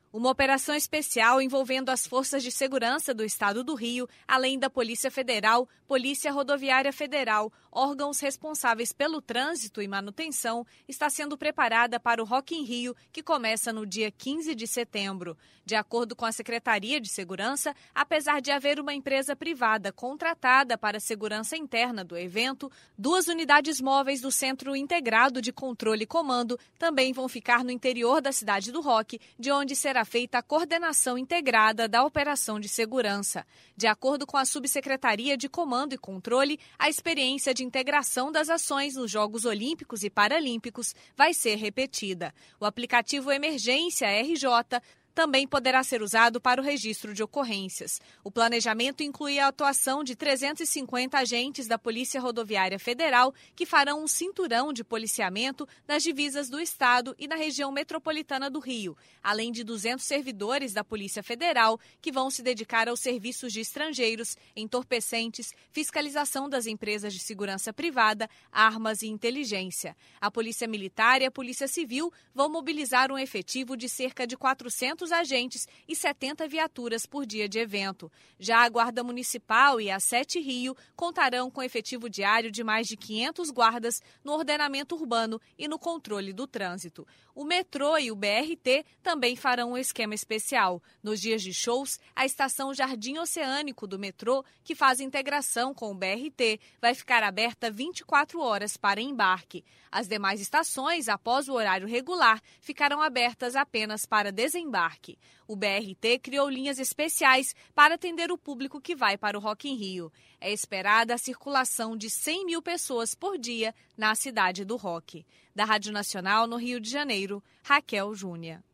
Uma operação especial envolvendo as forças de segurança do Estado do Rio, além da Polícia Federal, Polícia Rodoviária Federal, órgãos responsáveis pelo trânsito e manutenção, está sendo preparada para o Rock in Rio, que começa no dia 15 de setembro. De acordo com a Secretaria de Segurança, apesar de haver uma empresa privada contratada para a segurança interna do evento, 2 unidades móveis do Centro Integrado de Controle e Comando também vão ficar no interior da cidade do Rock, de onde será feita a coordenação integrada da operação de segurança. De acordo com a Subsecretaria de Comando e Controle, a experiência de integração das ações nos Jogos Olímpicos e Paralímpicos vai ser repetida. O aplicativo Emergência RJ também poderá ser usado para o registro de ocorrências. O planejamento inclui a atuação de 350 agentes da Polícia Rodoviária Federal que farão um cinturão de policiamento nas divisas do Estado e na região metropolitana do Rio, além de 200 servidores da Polícia Federal que vão se dedicar aos serviços de estrangeiros, entorpecentes, fiscalização das empresas de segurança privada, armas e inteligência. A Polícia Militar e a Polícia Civil vão mobilizar um efetivo de cerca de 400 agentes e 70 viaturas por dia de evento. Já a Guarda Municipal e a 7 Rio contarão com efetivo diário de mais de 500 guardas no ordenamento urbano e no controle do trânsito. O metrô e o BRT também farão um esquema especial. Nos dias de shows, a estação Jardim Oceânico do metrô, que faz integração com o BRT, vai ficar aberta 24 horas para embarque. As demais estações, após o horário regular, ficarão abertas apenas para desembarque. O BRT criou linhas especiais para atender o público que vai para o Rock in Rio. É esperada a circulação de 100 mil pessoas por dia na cidade do Rock. Da Rádio Nacional, no Rio de Janeiro, Raquel Júnior.